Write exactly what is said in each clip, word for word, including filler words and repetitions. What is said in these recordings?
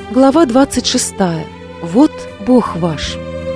Глава двадцать шестая. Вот Бог ваш.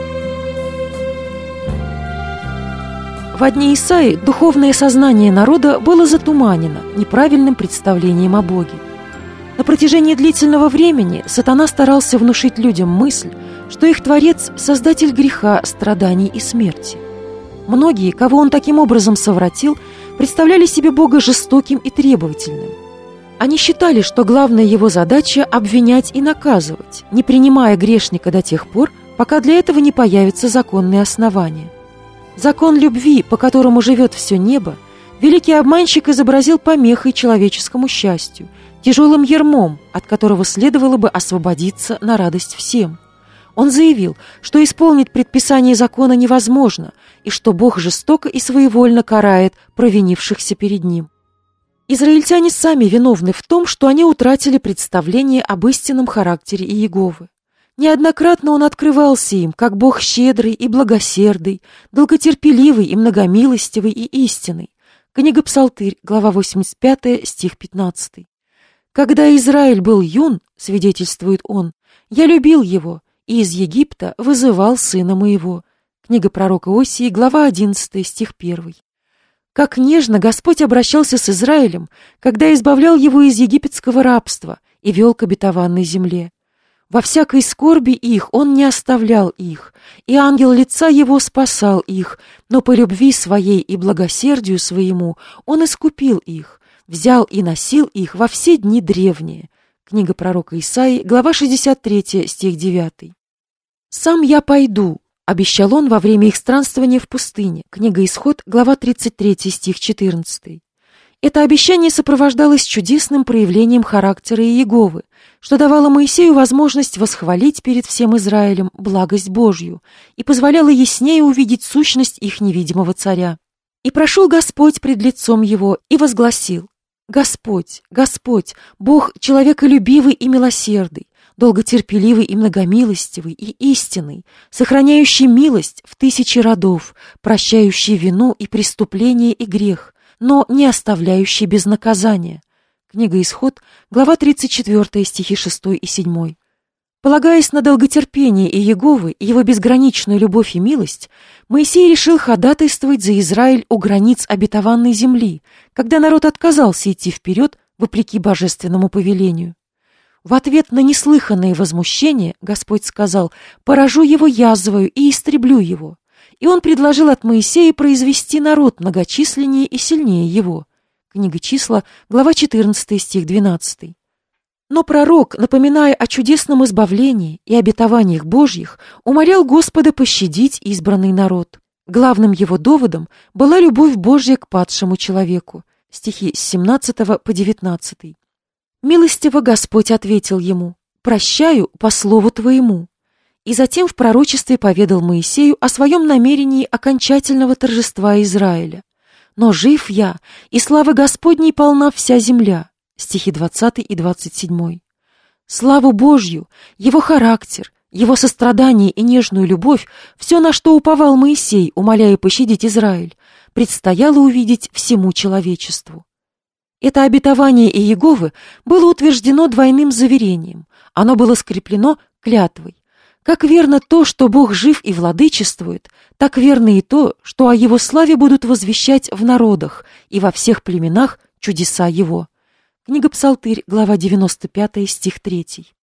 Во дни Исаии духовное сознание народа было затуманено неправильным представлением о Боге. На протяжении длительного времени сатана старался внушить людям мысль, что их Творец – создатель греха, страданий и смерти. Многие, кого он таким образом совратил, представляли себе Бога жестоким и требовательным. Они считали, что главная его задача – обвинять и наказывать, не принимая грешника до тех пор, пока для этого не появятся законные основания. Закон любви, по которому живет все небо, великий обманщик изобразил помехой человеческому счастью, тяжелым ярмом, от которого следовало бы освободиться на радость всем. Он заявил, что исполнить предписание закона невозможно, и что Бог жестоко и своевольно карает провинившихся перед Ним. Израильтяне сами виновны в том, что они утратили представление об истинном характере Иеговы. Неоднократно он открывался им, как Бог щедрый и благосердый, долготерпеливый и многомилостивый и истинный. Книга Псалтырь, глава восемьдесят пятая, стих пятнадцатый. «Когда Израиль был юн, — свидетельствует он, — я любил его, и из Египта вызывал сына моего». Книга пророка Осии, глава одиннадцатая, стих первый. Как нежно Господь обращался с Израилем, когда избавлял его из египетского рабства и вел к обетованной земле. Во всякой скорби их Он не оставлял их, и ангел лица Его спасал их, но по любви Своей и благосердию Своему Он искупил их, взял и носил их во все дни древние. Книга пророка Исаии, глава шестьдесят третья, стих девятый. «Сам я пойду», — обещал он во время их странствования в пустыне. Книга Исход, глава тридцать третья, стих четырнадцатый. Это обещание сопровождалось чудесным проявлением характера Иеговы, что давало Моисею возможность восхвалить перед всем Израилем благость Божью и позволяло яснее увидеть сущность их невидимого царя. «И прошел Господь пред лицом его и возгласил: Господь, Господь, Бог человеколюбивый и милосердный, долготерпеливый и многомилостивый и истинный, сохраняющий милость в тысячи родов, прощающий вину и преступление и грех, но не оставляющий без наказания». Книга Исход, глава тридцать четвёртая, стихи шестой и седьмой. Полагаясь на долготерпение Иеговы и его безграничную любовь и милость, Моисей решил ходатайствовать за Израиль у границ обетованной земли, когда народ отказался идти вперед вопреки божественному повелению. В ответ на неслыханное возмущение Господь сказал: «Поражу его язвою и истреблю его». И он предложил от Моисея произвести народ многочисленнее и сильнее его. Книга Числа, глава четырнадцатая, стих двенадцатый. Но пророк, напоминая о чудесном избавлении и обетованиях Божьих, умолял Господа пощадить избранный народ. Главным его доводом была любовь Божья к падшему человеку. Стихи с семнадцатого по девятнадцатый. «Милостиво Господь ответил ему: прощаю по слову твоему». И затем в пророчестве поведал Моисею о своем намерении окончательного торжества Израиля. «Но жив я, и славы Господней полна вся земля». Стихи двадцатый и двадцать седьмой. Славу Божью, его характер, его сострадание и нежную любовь, все, на что уповал Моисей, умоляя пощадить Израиль, предстояло увидеть всему человечеству. Это обетование Иеговы было утверждено двойным заверением. Оно было скреплено клятвой. Как верно то, что Бог жив и владычествует, так верно и то, что о Его славе будут возвещать в народах и во всех племенах чудеса Его. Книга Псалтырь, глава девяносто пятая, стих третий.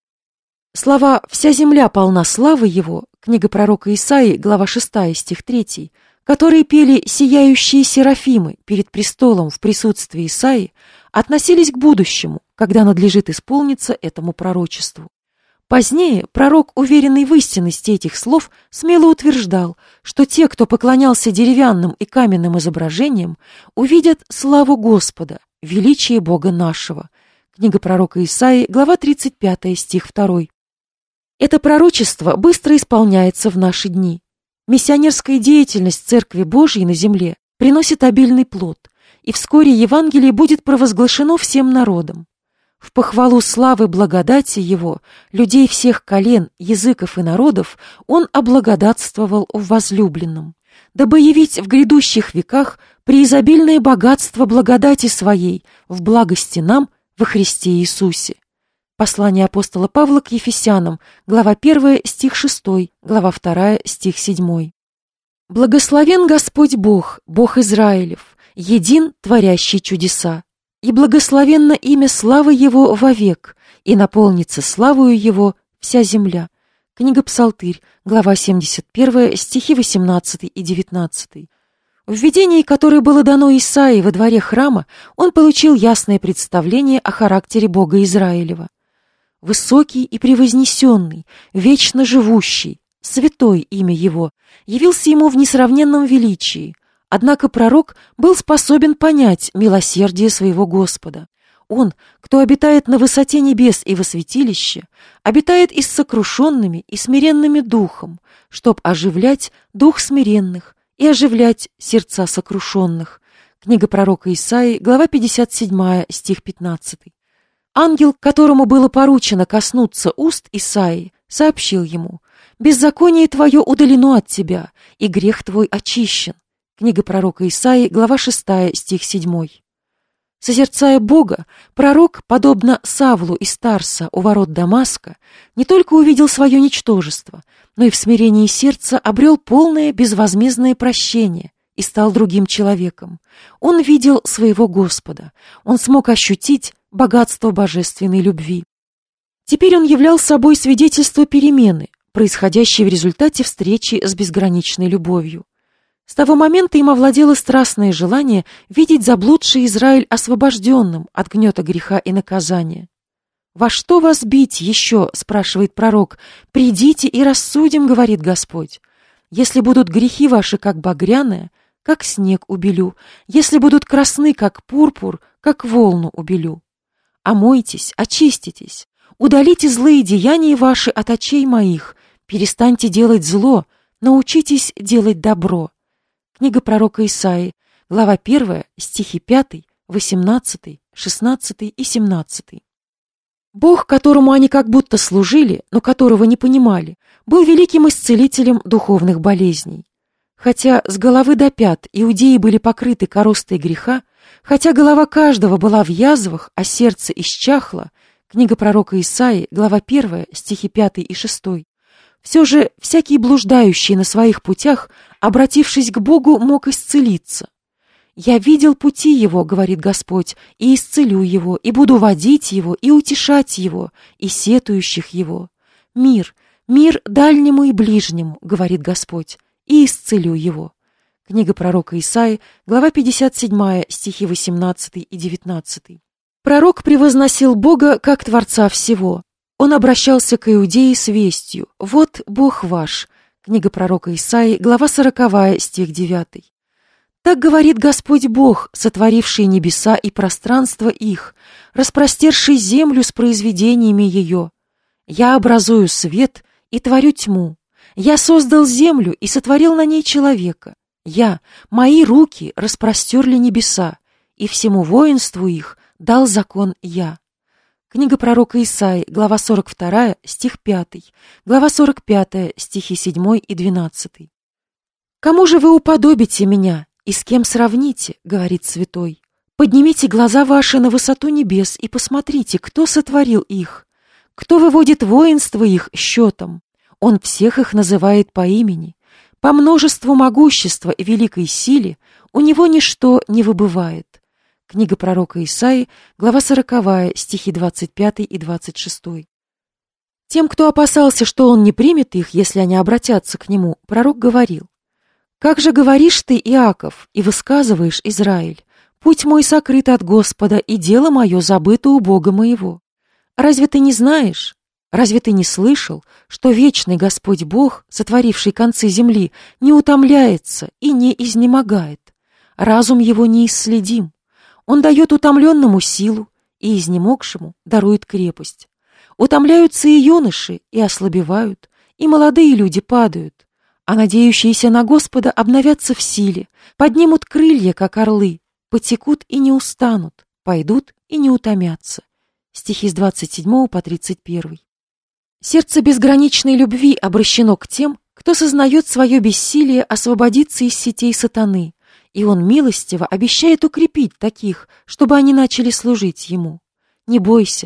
Слова «вся земля полна славы Его», книга пророка Исаии, глава шестая, стих третий, которые пели сияющие серафимы перед престолом в присутствии Исаии, относились к будущему, когда надлежит исполниться этому пророчеству. Позднее пророк, уверенный в истинности этих слов, смело утверждал, что те, кто поклонялся деревянным и каменным изображениям, увидят славу Господа, величие Бога нашего. Книга пророка Исаии, глава тридцать пятая, стих второй. Это пророчество быстро исполняется в наши дни. Миссионерская деятельность Церкви Божьей на земле приносит обильный плод, и вскоре Евангелие будет провозглашено всем народам. В похвалу славы благодати Его, людей всех колен, языков и народов, Он облагодатствовал в возлюбленном, дабы явить в грядущих веках преизобильное богатство благодати Своей в благости нам во Христе Иисусе. Послание апостола Павла к Ефесянам, глава первая, стих шестой, глава вторая, стих седьмой. «Благословен Господь Бог, Бог Израилев, един, творящий чудеса, и благословенно имя славы Его вовек, и наполнится славою Его вся земля». Книга Псалтырь, глава семьдесят первая, стихи восемнадцатый и девятнадцатый. В видении, которое было дано Исаии во дворе храма, он получил ясное представление о характере Бога Израилева. Высокий и превознесенный, вечно живущий, святой имя Его, явился ему в несравненном величии. Однако пророк был способен понять милосердие своего Господа. Он, кто обитает на высоте небес и во святилище, обитает и с сокрушенными и смиренными духом, чтоб оживлять дух смиренных и оживлять сердца сокрушенных. Книга пророка Исаии, глава пятьдесят седьмая, стих пятнадцатый. Ангел, которому было поручено коснуться уст Исаии, сообщил ему: «Беззаконие твое удалено от тебя, и грех твой очищен». Книга пророка Исаии, глава шестая, стих седьмой. Созерцая Бога, пророк, подобно Савлу из Тарса у ворот Дамаска, не только увидел свое ничтожество, но и в смирении сердца обрел полное безвозмездное прощение и стал другим человеком. Он видел своего Господа, он смог ощутить богатство божественной любви. Теперь он являл собой свидетельство перемены, происходящей в результате встречи с безграничной любовью. С того момента им овладело страстное желание видеть заблудший Израиль освобожденным от гнета греха и наказания. «Во что вас бить еще?» — спрашивает пророк. «Придите и рассудим», — говорит Господь. «Если будут грехи ваши, как багряное, как снег убелю, если будут красны, как пурпур, как волну убелю. Омойтесь, очиститесь, удалите злые деяния ваши от очей моих, перестаньте делать зло, научитесь делать добро». Книга пророка Исаии, глава первая, стихи пятый, восемнадцатый, шестнадцатый и семнадцатый. Бог, которому они как будто служили, но которого не понимали, был великим исцелителем духовных болезней. Хотя с головы до пят иудеи были покрыты коростой греха, хотя голова каждого была в язвах, а сердце исчахло, книга пророка Исаии, глава первая, стихи пятый и шестой, все же всякий блуждающий на своих путях, обратившись к Богу, мог исцелиться. «Я видел пути его, — говорит Господь, — и исцелю его, и буду водить его, и утешать его, и сетующих его. Мир, мир дальнему и ближнему, — говорит Господь, — и исцелю его». Книга пророка Исаии, глава пятьдесят седьмая, стихи восемнадцатый и девятнадцатый. Пророк превозносил Бога как Творца всего. Он обращался к иудеи с вестью: «Вот Бог ваш». Книга пророка Исаии, глава сороковая, стих девятый. «Так говорит Господь Бог, сотворивший небеса и пространство их, распростерший землю с произведениями ее. Я образую свет и творю тьму. Я создал землю и сотворил на ней человека. Я, мои руки распростерли небеса, и всему воинству их дал закон я». Книга пророка Исаии, глава сорок вторая, стих пятый, глава сорок пятая, стихи седьмой и двенадцатый. «Кому же вы уподобите меня, и с кем сравните, — говорит святой? Поднимите глаза ваши на высоту небес и посмотрите, кто сотворил их, кто выводит воинство их счетом. Он всех их называет по имени. По множеству могущества и великой силе у него ничто не выбывает». Книга пророка Исаии, глава сороковая, стихи двадцать пятый и двадцать шестой. Тем, кто опасался, что он не примет их, если они обратятся к нему, пророк говорил: «Как же говоришь ты, Иаков, и высказываешь, Израиль, путь мой сокрыт от Господа, и дело мое забыто у Бога моего? Разве ты не знаешь, разве ты не слышал, что вечный Господь Бог, сотворивший концы земли, не утомляется и не изнемогает? Разум его неисследим. Он дает утомленному силу, и изнемогшему дарует крепость. Утомляются и юноши, и ослабевают, и молодые люди падают, а надеющиеся на Господа обновятся в силе, поднимут крылья, как орлы, потекут и не устанут, пойдут и не утомятся». Стихи с двадцать седьмого по тридцать первый. Сердце безграничной любви обращено к тем, кто сознает свое бессилие освободиться из сетей сатаны, и он милостиво обещает укрепить таких, чтобы они начали служить ему. «Не бойся,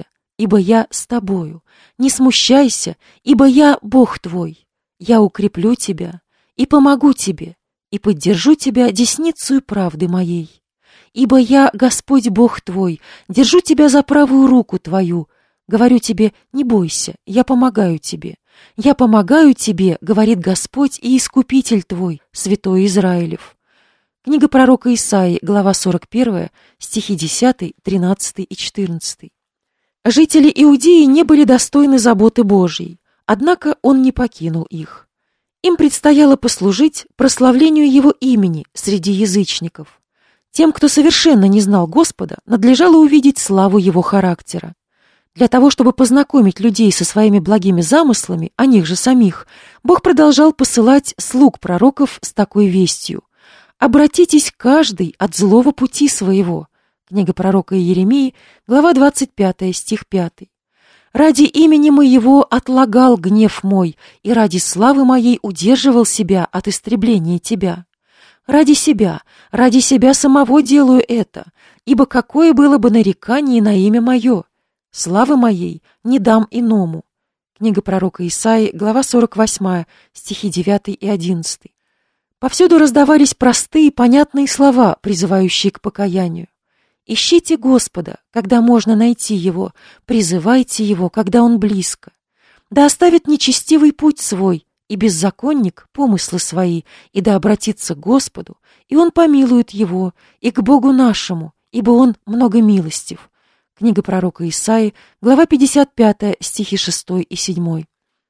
ибо я с тобою. Не смущайся, ибо я Бог твой. Я укреплю тебя и помогу тебе, и поддержу тебя десницею правды моей. Ибо я, Господь Бог твой, держу тебя за правую руку твою. Говорю тебе, не бойся, я помогаю тебе. Я помогаю тебе, говорит Господь и Искупитель твой, Святой Израилев. Книга пророка Исаии, глава сорок первая, стихи десятый, тринадцатый и четырнадцатый. Жители Иудеи не были достойны заботы Божьей, однако Он не покинул их. Им предстояло послужить прославлению Его имени среди язычников. Тем, кто совершенно не знал Господа, надлежало увидеть славу Его характера. Для того, чтобы познакомить людей со своими благими замыслами, о них же самих, Бог продолжал посылать слуг пророков с такой вестью: «Обратитесь каждый от злого пути своего». Книга пророка Иеремии, глава двадцать пятая, стих пятый. «Ради имени моего отлагал гнев мой, и ради славы моей удерживал себя от истребления тебя. Ради себя, ради себя самого делаю это, ибо какое было бы нарекание на имя мое? Славы моей не дам иному». Книга пророка Исаии, глава сорок восьмая, стихи девятый и одиннадцатый. Повсюду раздавались простые, понятные слова, призывающие к покаянию. «Ищите Господа, когда можно найти Его, призывайте Его, когда Он близко. Да оставит нечестивый путь свой, и беззаконник помыслы свои, и да обратится к Господу, и Он помилует его, и к Богу нашему, ибо Он многомилостив». Книга пророка Исаии, глава пятьдесят пятая, стихи шестой и седьмой.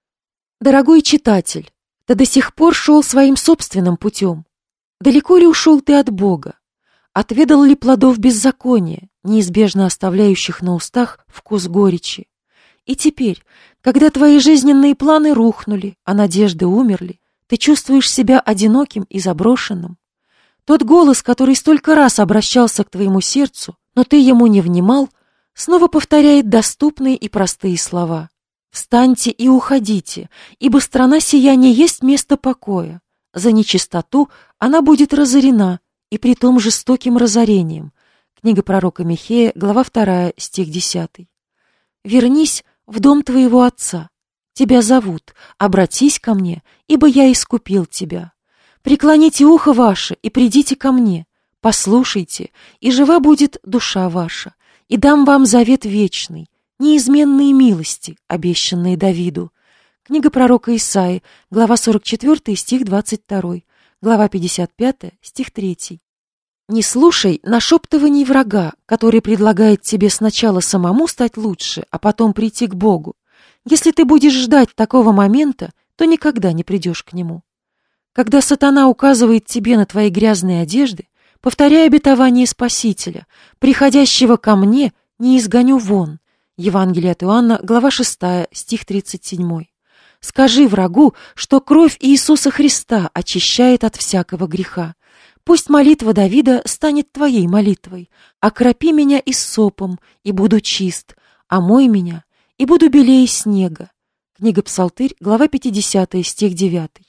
Дорогой читатель, ты до сих пор шел своим собственным путем. Далеко ли ушел ты от Бога? Отведал ли плодов беззакония, неизбежно оставляющих на устах вкус горечи? И теперь, когда твои жизненные планы рухнули, а надежды умерли, ты чувствуешь себя одиноким и заброшенным? Тот голос, который столько раз обращался к твоему сердцу, но ты ему не внимал, снова повторяет доступные и простые слова. «Встаньте и уходите, ибо страна сия не есть место покоя. За нечистоту она будет разорена, и притом жестоким разорением». Книга пророка Михея, глава вторая, стих десятый. «Вернись в дом твоего отца. Тебя зовут, обратись ко мне, ибо я искупил тебя. Преклоните ухо ваше и придите ко мне, послушайте, и жива будет душа ваша, и дам вам завет вечный, неизменные милости, обещанные Давиду». Книга пророка Исаии, глава сорок четвёртая, стих двадцать второй, глава пятьдесят пятая, стих третий. Не слушай нашептываний врага, который предлагает тебе сначала самому стать лучше, а потом прийти к Богу. Если ты будешь ждать такого момента, то никогда не придешь к Нему. Когда сатана указывает тебе на твои грязные одежды, повторяй обетование Спасителя: «Приходящего ко мне не изгоню вон». Евангелие от Иоанна, глава шестая, стих тридцать семь. Скажи врагу, что кровь Иисуса Христа очищает от всякого греха. Пусть молитва Давида станет твоей молитвой. «Окропи меня иссопом, и буду чист, омой меня, и буду белее снега». Книга Псалтырь, глава пятидесятая, стих девятый.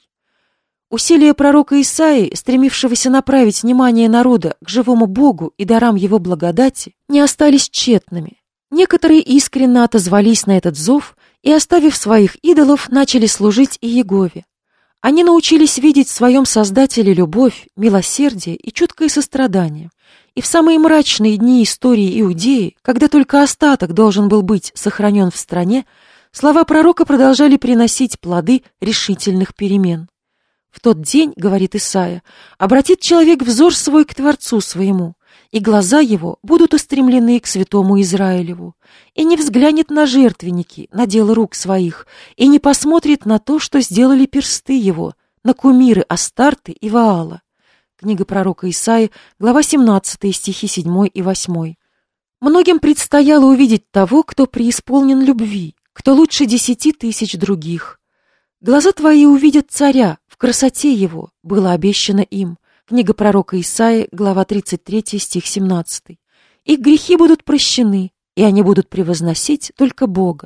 Усилия пророка Исаии, стремившегося направить внимание народа к живому Богу и дарам Его благодати, не остались тщетными. Некоторые искренне отозвались на этот зов и, оставив своих идолов, начали служить и Иегове. Они научились видеть в своем Создателе любовь, милосердие и чуткое сострадание. И в самые мрачные дни истории Иудеи, когда только остаток должен был быть сохранен в стране, слова пророка продолжали приносить плоды решительных перемен. «В тот день, — говорит Исаия, — обратит человек взор свой к Творцу своему, и глаза его будут устремлены к святому Израилеву, и не взглянет на жертвенники, на дело рук своих, и не посмотрит на то, что сделали персты его, на кумиры Астарты и Ваала». Книга пророка Исаии, глава семнадцатая, стихи седьмой и восьмой. Многим предстояло увидеть того, кто преисполнен любви, кто лучше десяти тысяч других. «Глаза твои увидят царя, в красоте его», было обещано им. Книга пророка Исаии, глава тридцать третья, стих семнадцатый. «Их грехи будут прощены, и они будут превозносить только Бога.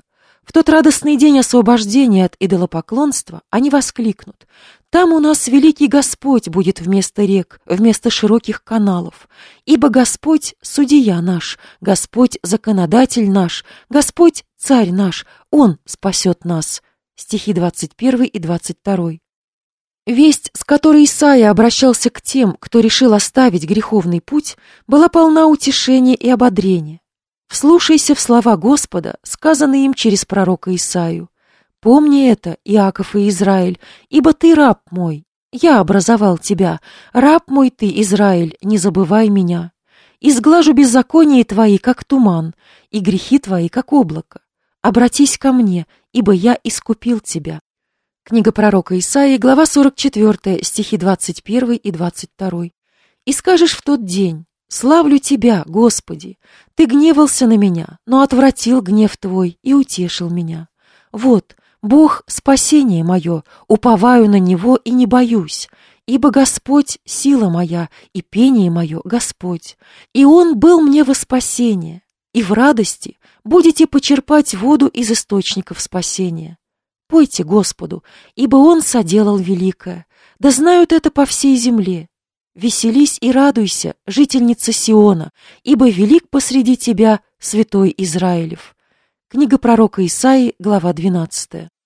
В тот радостный день освобождения от идолопоклонства они воскликнут: «Там у нас великий Господь будет вместо рек, вместо широких каналов. Ибо Господь — судья наш, Господь — законодатель наш, Господь — царь наш, Он спасет нас». Стихи двадцать первый и двадцать второй. Весть, с которой Исаия обращался к тем, кто решил оставить греховный путь, была полна утешения и ободрения. Вслушайся в слова Господа, сказанные им через пророка Исаию. «Помни это, Иаков и Израиль, ибо ты раб мой. Я образовал тебя. Раб мой ты, Израиль, не забывай меня. Изглажу беззаконие твои, как туман, и грехи твои, как облако. Обратись ко мне, ибо я искупил тебя». Книга пророка Исаии, глава сорок четвёртая, стихи двадцать первый и двадцать второй. «И скажешь в тот день: славлю Тебя, Господи! Ты гневался на меня, но отвратил гнев Твой и утешил меня. Вот, Бог — спасение мое, уповаю на Него и не боюсь, ибо Господь — сила моя, и пение мое — Господь. И Он был мне во спасение, и в радости будете почерпать воду из источников спасения. Пойте Господу, ибо Он соделал великое, да знают это по всей земле. Веселись и радуйся, жительница Сиона, ибо велик посреди тебя святой Израилев». Книга пророка Исаии, глава двенадцатая.